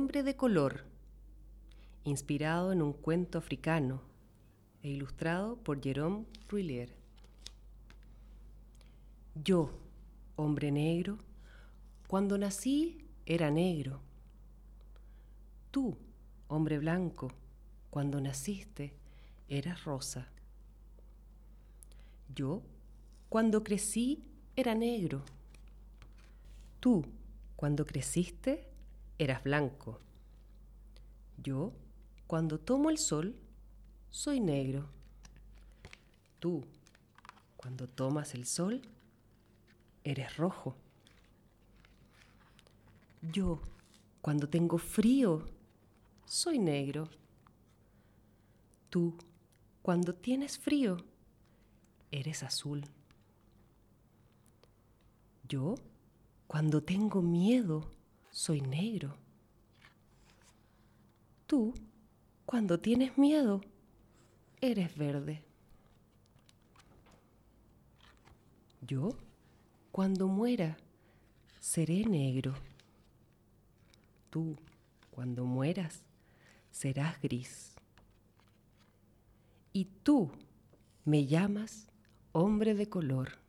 hombre de color, inspirado en un cuento africano e ilustrado por Jérôme Bruyère. Yo, hombre negro, cuando nací era negro. Tú, hombre blanco, cuando naciste eras rosa. Yo, cuando crecí era negro. Tú, cuando creciste eras blanco. Yo, cuando tomo el sol, soy negro. Tú, cuando tomas el sol, eres rojo. Yo, cuando tengo frío, soy negro. Tú, cuando tienes frío, eres azul. Yo, cuando tengo miedo, soy negro. Tú, cuando tienes miedo, eres verde. Yo, cuando muera, seré negro. Tú, cuando mueras, serás gris. Y tú me llamas hombre de color.